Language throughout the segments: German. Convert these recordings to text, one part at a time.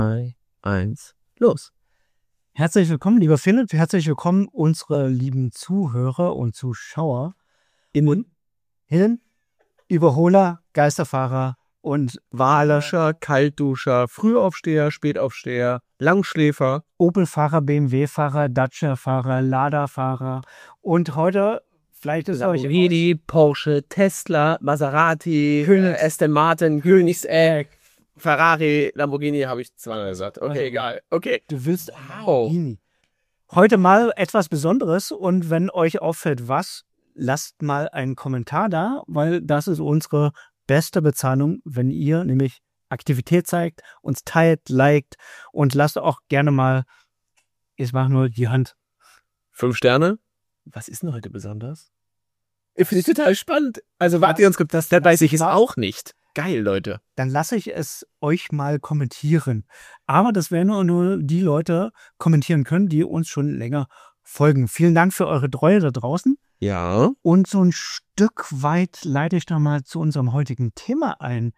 1, los. Herzlich willkommen, lieber Philipp. Herzlich willkommen, unsere lieben Zuhörer und Zuschauer. Innen, Überholer, Geisterfahrer und Wahllöscher, Kaltduscher, Frühaufsteher, Spätaufsteher, Langschläfer. Opel-Fahrer, BMW-Fahrer, Dacia-Fahrer, Lada-Fahrer. Und heute, vielleicht ist euch Lamborghini, Porsche, Tesla, Maserati, Aston Martin, Königsegg, Ferrari, Lamborghini habe ich zweimal gesagt. Okay, egal. Okay. Du willst Lamborghini. Heute mal etwas Besonderes und wenn euch auffällt, was, lasst mal einen Kommentar da, weil das ist unsere beste Bezahlung, wenn ihr nämlich Aktivität zeigt, uns teilt, liked und lasst auch gerne mal, ich mache nur die Hand. 5 Sterne. Was ist denn heute besonders? Ich finde es total spannend. Also wart ihr uns gibt, das weiß ich es auch nicht. Geil, Leute. Dann lasse ich es euch mal kommentieren. Aber das werden nur die Leute kommentieren können, die uns schon länger folgen. Vielen Dank für eure Treue da draußen. Ja. Und so ein Stück weit leite ich da mal zu unserem heutigen Thema ein.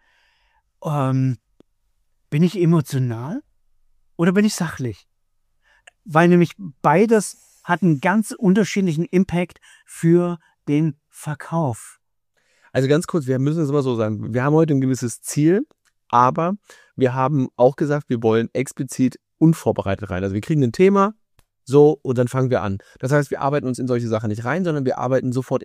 Bin ich emotional oder bin ich sachlich? Weil nämlich beides hat einen ganz unterschiedlichen Impact für den Verkauf. Also ganz kurz, wir müssen es immer so sagen, wir haben heute ein gewisses Ziel, aber wir haben auch gesagt, wir wollen explizit unvorbereitet rein. Also wir kriegen ein Thema, so, und dann fangen wir an. Das heißt, wir arbeiten uns in solche Sachen nicht rein, sondern wir arbeiten sofort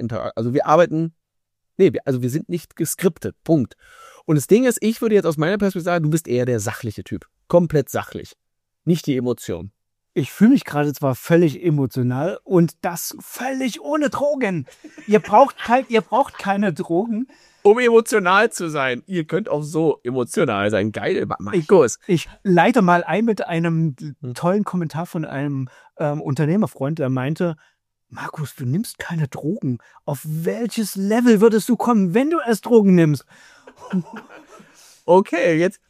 wir sind nicht geskriptet, Punkt. Und das Ding ist, ich würde jetzt aus meiner Perspektive sagen, du bist eher der sachliche Typ. Komplett sachlich. Nicht die Emotion. Ich fühle mich gerade zwar völlig emotional und das völlig ohne Drogen. Ihr braucht keine Drogen. Um emotional zu sein. Ihr könnt auch so emotional sein. Geil, Markus. Ich leite mal ein mit einem tollen Kommentar von einem Unternehmerfreund, der meinte, Markus, du nimmst keine Drogen. Auf welches Level würdest du kommen, wenn du erst Drogen nimmst? Okay, jetzt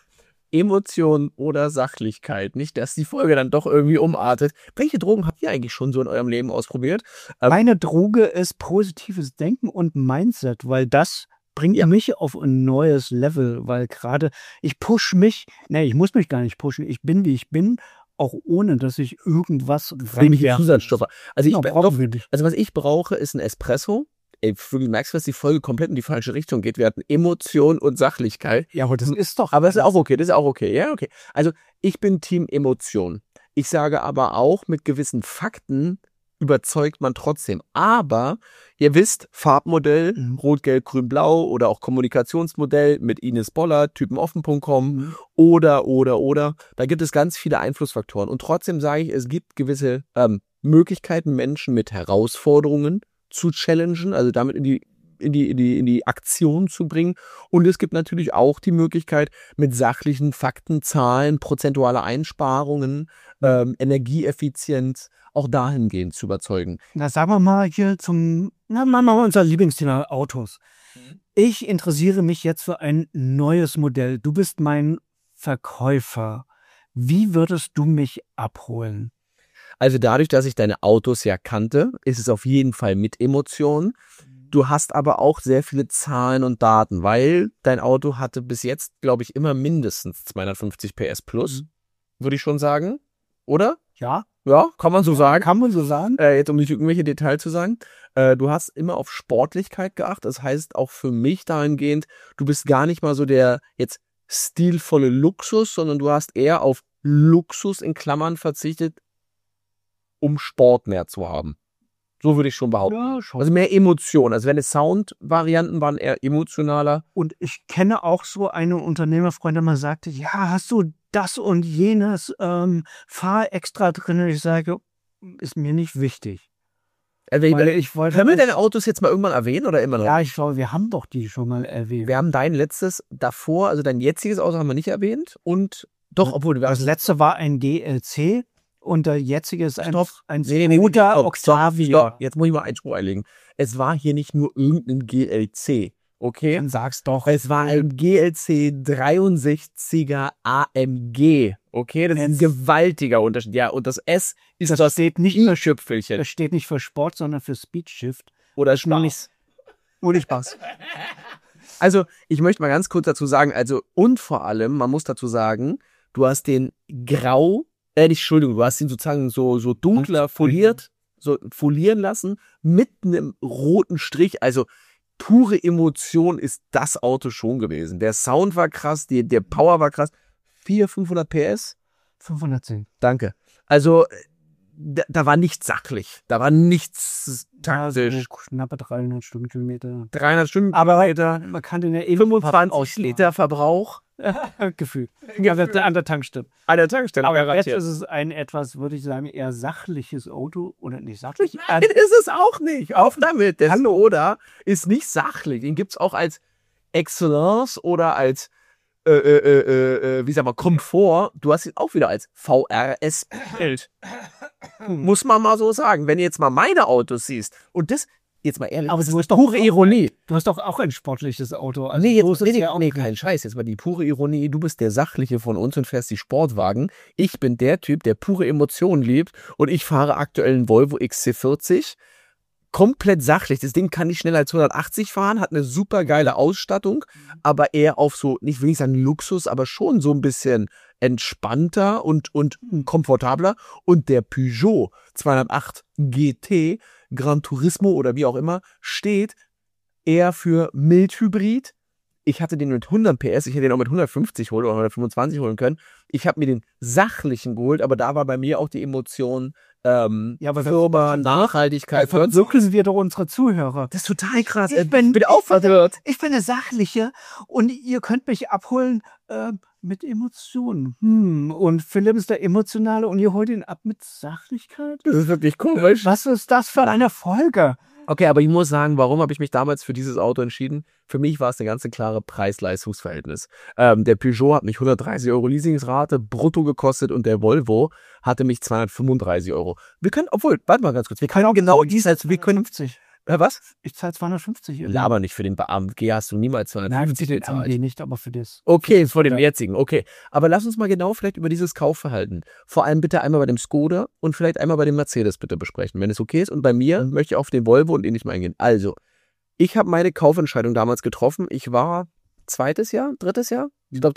Emotion oder Sachlichkeit. Nicht, dass die Folge dann doch irgendwie umartet. Welche Drogen habt ihr eigentlich schon so in eurem Leben ausprobiert? Meine Droge ist positives Denken und Mindset, weil das bringt mich auf ein neues Level, weil gerade ich muss mich gar nicht pushen. Ich bin, wie ich bin, auch ohne, dass ich irgendwas reinwerfe. Zusatzstoffe. Also was ich brauche, ist ein Espresso. Ey, du merkst, dass die Folge komplett in die falsche Richtung geht. Wir hatten Emotion und Sachlichkeit. Ja, aber das ist doch. Aber das ist auch okay, Ja, okay. Also, ich bin Team Emotion. Ich sage aber auch, mit gewissen Fakten überzeugt man trotzdem. Aber, ihr wisst, Farbmodell, Rot, Gelb, Grün, Blau oder auch Kommunikationsmodell mit Ines Boller, typenoffen.com oder. Da gibt es ganz viele Einflussfaktoren. Und trotzdem sage ich, es gibt gewisse Möglichkeiten, Menschen mit Herausforderungen zu challengen, also damit in die Aktion zu bringen. Und es gibt natürlich auch die Möglichkeit, mit sachlichen Fakten, Zahlen, prozentuale Einsparungen, Energieeffizienz auch dahingehend zu überzeugen. Na, sagen wir mal hier machen wir mal unser Lieblingsthema Autos. Ich interessiere mich jetzt für ein neues Modell. Du bist mein Verkäufer. Wie würdest du mich abholen? Also dadurch, dass ich deine Autos ja kannte, ist es auf jeden Fall mit Emotionen. Du hast aber auch sehr viele Zahlen und Daten, weil dein Auto hatte bis jetzt, glaube ich, immer mindestens 250 PS plus, würde ich schon sagen. Oder? Ja. Ja, kann man so sagen. Kann man so sagen. Jetzt um nicht irgendwelche Details zu sagen. Du hast immer auf Sportlichkeit geachtet. Das heißt auch für mich dahingehend, du bist gar nicht mal so der jetzt stilvolle Luxus, sondern du hast eher auf Luxus in Klammern verzichtet, um Sport mehr zu haben. So würde ich schon behaupten. Ja, schon. Also mehr Emotionen. Also wenn Sound-Varianten waren eher emotionaler. Und ich kenne auch so einen Unternehmerfreund, der mal sagte, ja, hast du das und jenes Fahrextra drin? Und ich sage, ist mir nicht wichtig. Können wir deine Autos jetzt mal irgendwann erwähnen oder immer noch? Ja, ich glaube, wir haben doch die schon mal erwähnt. Wir haben dein letztes davor, also dein jetziges Auto haben wir nicht erwähnt. Und doch, obwohl das letzte war ein GLC. Und der jetzige ist ein Skoda Octavia. Stopp. Jetzt muss ich mal Einspruch einlegen. Es war hier nicht nur irgendein GLC, okay? Dann sag's doch. Es war ein GLC 63er AMG, okay? Das ist ein gewaltiger Unterschied. Ja, und das S ist das steht nicht für Schüpfelchen. Das steht nicht für Sport, sondern für Speedshift. Oder Spaß. Ohne Spaß. Also, ich möchte mal ganz kurz dazu sagen, und vor allem, man muss dazu sagen, du hast den grau, Entschuldigung, du hast ihn sozusagen so dunkler foliert, so folieren lassen mit einem roten Strich, also pure Emotion ist das Auto schon gewesen. Der Sound war krass, der Power war krass. 500 PS? 510. Danke. Also, da war nichts sachlich. Da war nichts taktisch. So knappe 300 Stundenkilometer. 300 Stunden. Aber man kann den ja 25 Liter Verbrauch. Gefühl. An der Tankstelle. An der Tankstelle. Aber jetzt ist es ein etwas, würde ich sagen, eher sachliches Auto. Oder nicht sachlich? Nein, ist es auch nicht. Auf damit. Der Skoda ist nicht sachlich. Den gibt's auch als Excellence oder als wie sagen wir, Komfort. Du hast ihn auch wieder als VRS-Bild. Muss man mal so sagen. Wenn du jetzt mal meine Autos siehst und das, jetzt mal ehrlich, aber du hast doch pure Ironie. Du hast doch auch ein sportliches Auto. Also kein Scheiß. Jetzt mal die pure Ironie. Du bist der Sachliche von uns und fährst die Sportwagen. Ich bin der Typ, der pure Emotionen liebt und ich fahre aktuell einen Volvo XC40. Komplett sachlich. Das Ding kann nicht schneller als 180 fahren, hat eine super geile Ausstattung, aber eher auf so, nicht will ich sagen Luxus, aber schon so ein bisschen entspannter und komfortabler. Und der Peugeot 208 GT Gran Turismo oder wie auch immer steht eher für Mildhybrid. Ich hatte den mit 100 PS, ich hätte den auch mit 150 holen oder 125 holen können. Ich habe mir den sachlichen geholt, aber da war bei mir auch die Emotion aber Firma, Nachhaltigkeit. So sind wir doch unsere Zuhörer. Das ist total krass. Ich bin eine sachliche und ihr könnt mich abholen mit Emotionen. Und Philipp ist der Emotionale und ihr holt ihn ab mit Sachlichkeit? Das ist wirklich komisch. Was ist das für eine Folge? Okay, aber ich muss sagen, warum habe ich mich damals für dieses Auto entschieden? Für mich war es eine ganz klare Preis-Leistungs-Verhältnis. Der Peugeot hat mich 130 € Leasingsrate brutto gekostet und der Volvo hatte mich 235 €. Wir können, warte mal ganz kurz, wir können auch genau dieses, wir können 50. Was? Ich zahle 250 €. Aber nicht für den AMG hast du niemals 250 € bezahlt. Nein, nicht, aber für das. Okay, vor dem jetzigen, okay. Aber lass uns mal genau vielleicht über dieses Kaufverhalten, vor allem bitte einmal bei dem Skoda und vielleicht einmal bei dem Mercedes bitte besprechen, wenn es okay ist. Und bei mir möchte ich auf den Volvo und ähnlich mal eingehen. Also, ich habe meine Kaufentscheidung damals getroffen. Ich war zweites Jahr. Ich glaube,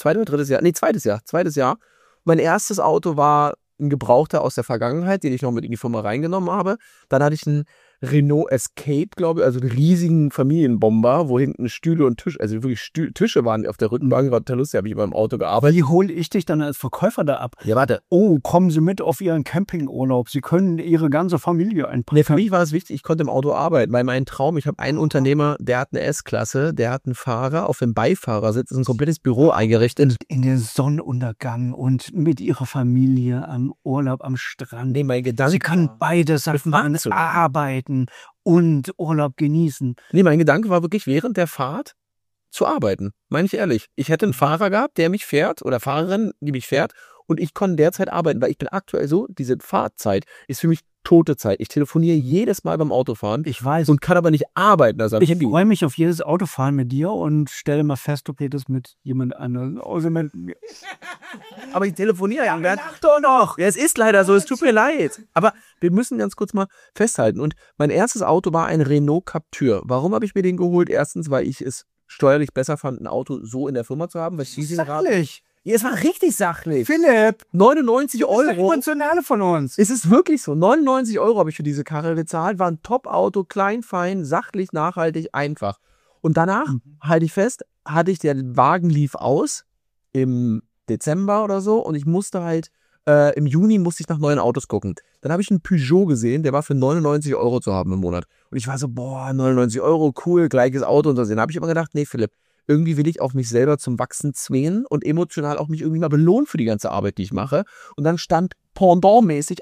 zweites Jahr. Mein erstes Auto war ein Gebrauchter aus der Vergangenheit, den ich noch mit in die Firma reingenommen habe. Dann hatte ich einen Renault Escape, glaube ich, also einen riesigen Familienbomber, wo hinten Stühle und Tische, also wirklich Tische waren auf der Rückbank. Total lustig, habe ich beim Auto gearbeitet. Wie hole ich dich dann als Verkäufer da ab? Ja, warte. Oh, kommen Sie mit auf Ihren Campingurlaub. Sie können Ihre ganze Familie einpacken. Nee, für mich war es wichtig, ich konnte im Auto arbeiten, weil mein Traum, ich habe einen Unternehmer, der hat eine S-Klasse, der hat einen Fahrer, auf dem Beifahrersitz ist ein komplettes Büro eingerichtet. In den Sonnenuntergang und mit Ihrer Familie am Urlaub am Strand. Nee, mein Gedanke. Sie können beides machen, arbeiten und Urlaub genießen. Nee, mein Gedanke war wirklich während der Fahrt zu arbeiten. Meine ich ehrlich. Ich hätte einen Fahrer gehabt, der mich fährt oder Fahrerin, die mich fährt und ich konnte derzeit arbeiten, weil ich bin aktuell so, diese Fahrzeit ist für mich tote Zeit. Ich telefoniere jedes Mal beim Autofahren. Ich weiß. Und kann aber nicht arbeiten. Also ich freue mich auf jedes Autofahren mit dir und stelle mal fest, ob das mit jemand anderem außer mit mir. Aber ich telefoniere ja. Lach doch noch. Ja, es ist leider so, es tut mir leid. Aber wir müssen ganz kurz mal festhalten. Und mein erstes Auto war ein Renault Captur. Warum habe ich mir den geholt? Erstens, weil ich es steuerlich besser fand, ein Auto so in der Firma zu haben. Weil sachlich. Ja, es war richtig sachlich. Philipp. 99 €. Das ist Emotionale von uns. Es ist wirklich so. 99 € habe ich für diese Karre bezahlt. War ein Top-Auto, klein, fein, sachlich, nachhaltig, einfach. Und danach, halte ich fest, der Wagen lief aus im Dezember oder so und ich musste halt, im Juni musste ich nach neuen Autos gucken. Dann habe ich einen Peugeot gesehen, der war für 99 € zu haben im Monat. Und ich war so, 99 €, cool, gleiches Auto und so. Dann habe ich immer gedacht, nee, Philipp, irgendwie will ich auf mich selber zum Wachsen zwingen und emotional auch mich irgendwie mal belohnen für die ganze Arbeit, die ich mache. Und dann stand pendantmäßig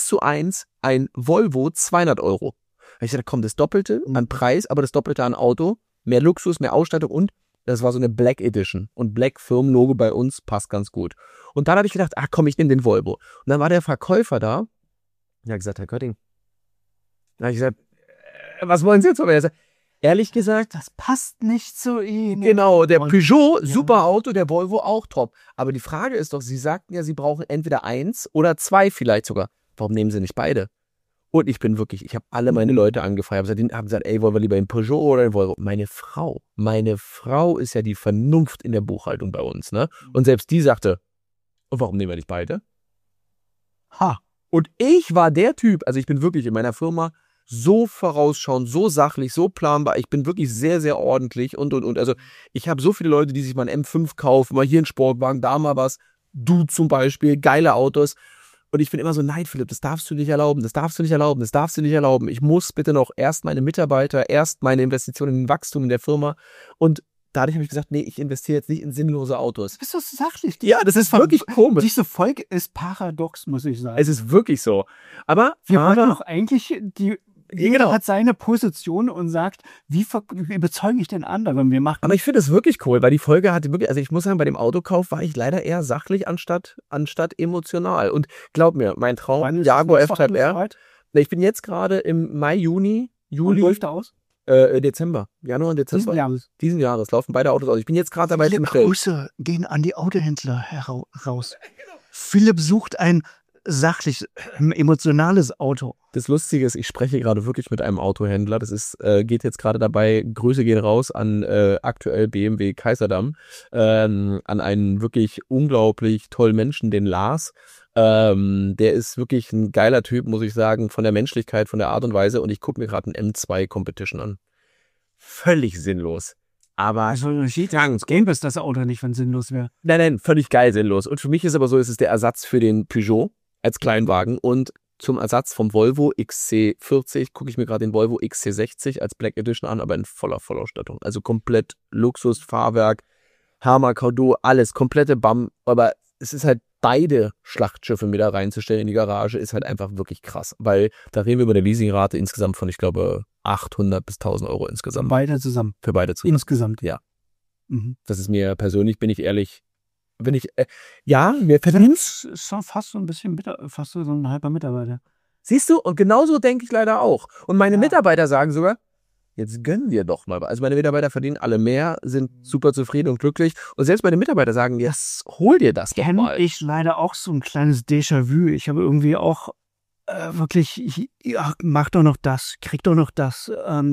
1:1 ein Volvo 200 €. Ich dachte, komm, das Doppelte an Preis, aber das Doppelte an Auto, mehr Luxus, mehr Ausstattung und das war so eine Black Edition. Und Black Firmenlogo bei uns passt ganz gut. Und dann habe ich gedacht, komm, ich nehme den Volvo. Und dann war der Verkäufer da. Er hat gesagt, Herr Kötting. Dann habe ich gesagt, was wollen Sie jetzt von mir? Er sagt, ehrlich gesagt, das passt nicht zu Ihnen. Genau, der Peugeot, super Auto, der Volvo auch top. Aber die Frage ist doch, Sie sagten ja, Sie brauchen entweder 1 oder 2 vielleicht sogar. Warum nehmen Sie nicht beide? Und ich habe alle meine Leute angefragt, haben gesagt, ey, wollen wir lieber den Peugeot oder den Volvo? Meine Frau ist ja die Vernunft in der Buchhaltung bei uns, ne? Und selbst die sagte, Und warum nehmen wir nicht beide? Ha. Und ich war der Typ, also ich bin wirklich in meiner Firma so vorausschauend, so sachlich, so planbar. Ich bin wirklich sehr, sehr ordentlich und. Also ich habe so viele Leute, die sich mal einen M5 kaufen, mal hier einen Sportwagen, da mal was. Du zum Beispiel, geile Autos. Und ich bin immer so, nein, Philipp, das darfst du nicht erlauben, das darfst du nicht erlauben, das darfst du nicht erlauben. Ich muss bitte noch erst meine Mitarbeiter, erst meine Investitionen in den Wachstum in der Firma. Und dadurch habe ich gesagt, nee, ich investiere jetzt nicht in sinnlose Autos. Bist du sachlich? Ja, das ist wirklich komisch. Diese Folge ist paradox, muss ich sagen. Es ist wirklich so. Aber wir wollten doch eigentlich, jeder genau. hat seine Position und sagt, wie überzeuge ich den anderen? Aber ich finde es wirklich cool, weil die Folge hatte wirklich, also ich muss sagen, bei dem Autokauf war ich leider eher sachlich anstatt emotional. Und glaub mir, mein Traum, Jaguar F-Type R, ich bin jetzt gerade im Mai, Juli. Und läuft aus? Dezember, Januar und Dezember. Diesen Jahres laufen beide Autos aus. Ich bin jetzt gerade dabei zu bestellen. Grüße gehen an die Autohändler raus. Philipp sucht ein sachlich, emotionales Auto. Das Lustige ist, ich spreche gerade wirklich mit einem Autohändler. Das ist, geht jetzt gerade dabei, Grüße gehen raus an aktuell BMW Kaiserdamm, an einen wirklich unglaublich tollen Menschen, den Lars. Der ist wirklich ein geiler Typ, muss ich sagen, von der Menschlichkeit, von der Art und Weise. Und ich gucke mir gerade einen M2 Competition an. Völlig sinnlos. Aber gäbe es das Auto nicht, wenn sinnlos wäre. Nein, völlig geil sinnlos. Und für mich ist aber so, es ist der Ersatz für den Peugeot als Kleinwagen. Und zum Ersatz vom Volvo XC40 gucke ich mir gerade den Volvo XC60 als Black Edition an, aber in voller Vollausstattung. Also komplett Luxus, Fahrwerk, Hammer, Kaudo, alles, komplette BAM. Aber es ist halt, beide Schlachtschiffe mit da reinzustellen in die Garage, ist halt einfach wirklich krass. Weil da reden wir über eine Leasingrate insgesamt von, ich glaube, 800 bis 1000 Euro insgesamt. Beide zusammen? Für beide zusammen. Insgesamt? Ja. Mhm. Das ist mir persönlich, bin ich ehrlich, mir verdient ist fast so ein bisschen, fast so ein halber Mitarbeiter. Siehst du? Und genauso denke ich leider auch. Und meine Mitarbeiter sagen sogar, jetzt gönnen wir doch mal. Also meine Mitarbeiter verdienen alle mehr, sind super zufrieden und glücklich. Und selbst meine Mitarbeiter sagen, jetzt hol dir das doch mal. Ich leider auch so ein kleines Déjà-vu. Ich habe irgendwie auch wirklich, mach doch noch das, krieg doch noch das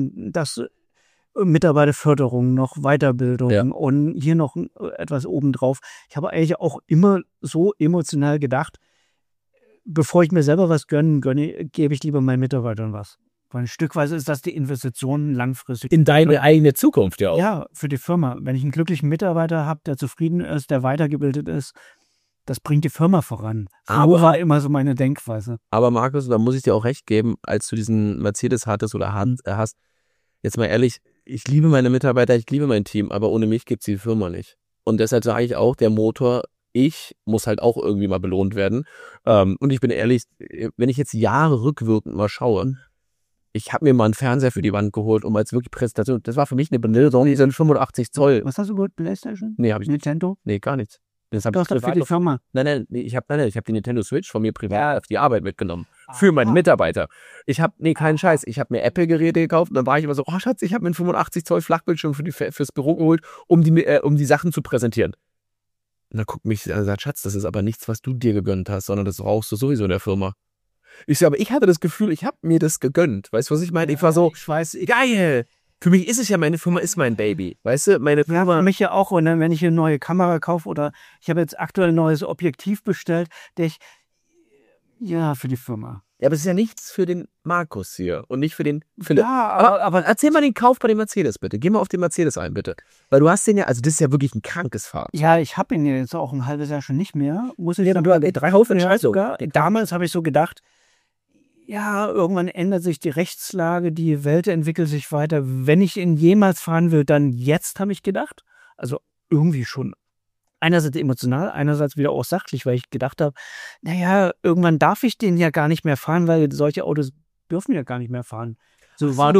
Mitarbeiterförderung, noch Weiterbildung und hier noch etwas obendrauf. Ich habe eigentlich auch immer so emotional gedacht, bevor ich mir selber was gönne, gebe ich lieber meinen Mitarbeitern was. Weil stückweise ist das die Investition langfristig. In deine eigene Zukunft, ja auch. Ja, für die Firma. Wenn ich einen glücklichen Mitarbeiter habe, der zufrieden ist, der weitergebildet ist, das bringt die Firma voran. So war immer so meine Denkweise. Aber Markus, da muss ich dir auch recht geben, als du diesen Mercedes hattest oder hast, jetzt mal ehrlich, ich liebe meine Mitarbeiter, ich liebe mein Team, aber ohne mich gibt es die Firma nicht. Und deshalb sage ich auch, der Motor, ich muss halt auch irgendwie mal belohnt werden. Und ich bin ehrlich, wenn ich jetzt Jahre rückwirkend mal schaue, ich habe mir mal einen Fernseher für die Wand geholt, um als wirklich Präsentation, das war für mich eine Belohnung, die sind 85 Zoll. Was hast du geholt? PlayStation? Nee, habe ich nicht. Nintendo? Nee, gar nichts. Das habe ich für die Firma. Nein, ich habe die Nintendo Switch von mir privat auf die Arbeit mitgenommen. Für meinen Mitarbeiter. Ich habe, keinen Scheiß, ich habe mir Apple-Geräte gekauft und dann war ich immer so, oh Schatz, ich habe mir einen 85 Zoll Flachbildschirm fürs Büro geholt, um die Sachen zu präsentieren. Und dann guckt mich und sagt, Schatz, das ist aber nichts, was du dir gegönnt hast, sondern das brauchst du sowieso in der Firma. Ich so, aber ich hatte das Gefühl, ich habe mir das gegönnt. Weißt du, was ich meine? Ich war so, ich weiß, geil. Für mich ist es ja, meine Firma ist mein Baby. Weißt du, meine Firma. Ja, für mich ja auch. Und dann, wenn ich eine neue Kamera kaufe oder ich habe jetzt aktuell ein neues Objektiv bestellt, für die Firma. Ja, aber es ist ja nichts für den Markus hier und nicht für den Philipp. Ja, aber erzähl mal den Kauf bei dem Mercedes, bitte. Geh mal auf den Mercedes ein, bitte. Weil du hast den ja, also das ist ja wirklich ein krankes Fahrrad. Ja, ich habe ihn jetzt auch ein halbes Jahr schon nicht mehr. Muss ich ja, du hast 3 Haufentscheidungen. Damals habe ich so gedacht, ja, irgendwann ändert sich die Rechtslage, die Welt entwickelt sich weiter. Wenn ich ihn jemals fahren will, dann jetzt, habe ich gedacht. Also irgendwie schon einerseits emotional, einerseits wieder auch sachlich, weil ich gedacht habe, naja, irgendwann darf ich den ja gar nicht mehr fahren, weil solche Autos dürfen ja gar nicht mehr fahren. So war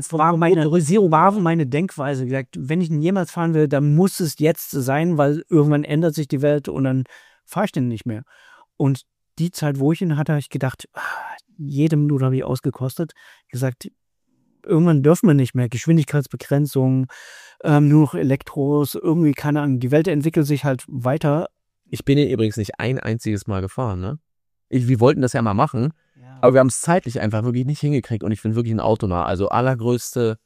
meine Denkweise gesagt, wenn ich ihn jemals fahren will, dann muss es jetzt sein, weil irgendwann ändert sich die Welt und dann fahre ich den nicht mehr. Und die Zeit, wo ich ihn hatte, habe ich gedacht, jede Minute habe ich ausgekostet. Gesagt, irgendwann dürfen wir nicht mehr. Geschwindigkeitsbegrenzung, nur noch Elektros, irgendwie, keine Ahnung. Die Welt entwickelt sich halt weiter. Ich bin hier übrigens nicht ein einziges Mal gefahren, ne? Wir wollten das ja mal machen, aber wir haben es zeitlich einfach wirklich nicht hingekriegt und ich bin wirklich ein Autonah. Also allergrößte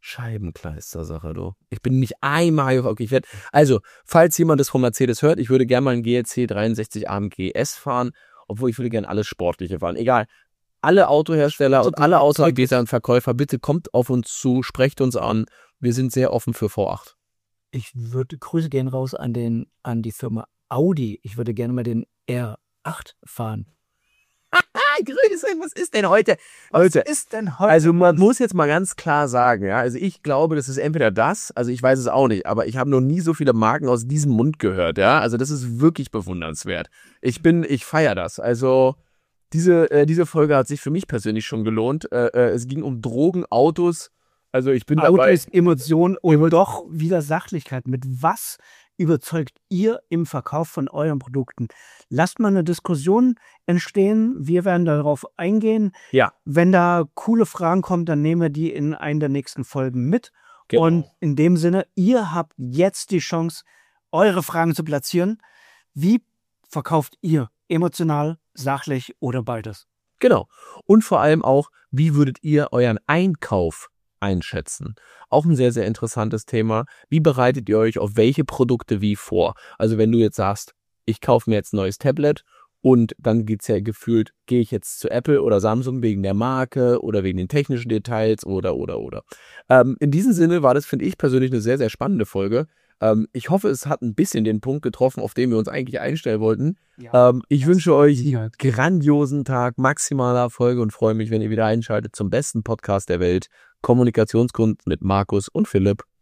Scheibenkleister-Sache, du. Ich bin nicht einmal, okay, also, falls jemand das von Mercedes hört, ich würde gerne mal einen GLC 63 AMG S fahren, obwohl ich würde gerne alles Sportliche fahren. Egal. Alle Autohersteller und alle Autoanbieter und Verkäufer, bitte kommt auf uns zu, sprecht uns an. Wir sind sehr offen für V8. Ich würde, Grüße gehen raus an die Firma Audi. Ich würde gerne mal den R8 fahren. Grüße, was ist denn heute? Also man muss jetzt mal ganz klar sagen, ja, also ich glaube, das ist entweder das, also ich weiß es auch nicht, aber ich habe noch nie so viele Marken aus diesem Mund gehört, ja, also das ist wirklich bewundernswert. Ich feiere das, also diese Folge hat sich für mich persönlich schon gelohnt. Es ging um Drogen, Autos, also ich bin dabei. Autos, Emotionen und doch wieder Sachlichkeit. Mit was überzeugt ihr im Verkauf von euren Produkten? Lasst mal eine Diskussion entstehen. Wir werden darauf eingehen. Ja. Wenn da coole Fragen kommen, dann nehmen wir die in einer der nächsten Folgen mit. Genau. Und in dem Sinne, ihr habt jetzt die Chance, eure Fragen zu platzieren. Wie verkauft ihr? Emotional, sachlich oder beides? Genau. Und vor allem auch, wie würdet ihr euren Einkauf einschätzen? Auch ein sehr, sehr interessantes Thema. Wie bereitet ihr euch auf welche Produkte wie vor? Also wenn du jetzt sagst, ich kaufe mir jetzt ein neues Tablet und dann geht's ja gefühlt, gehe ich jetzt zu Apple oder Samsung wegen der Marke oder wegen den technischen Details oder. In diesem Sinne war das, finde ich persönlich, eine sehr, sehr spannende Folge. Ich hoffe, es hat ein bisschen den Punkt getroffen, auf den wir uns eigentlich einstellen wollten. Ja, ich wünsche euch einen grandiosen Tag, maximaler Erfolge und freue mich, wenn ihr wieder einschaltet zum besten Podcast der Welt. Kommunikationskunst mit Markus und Philipp.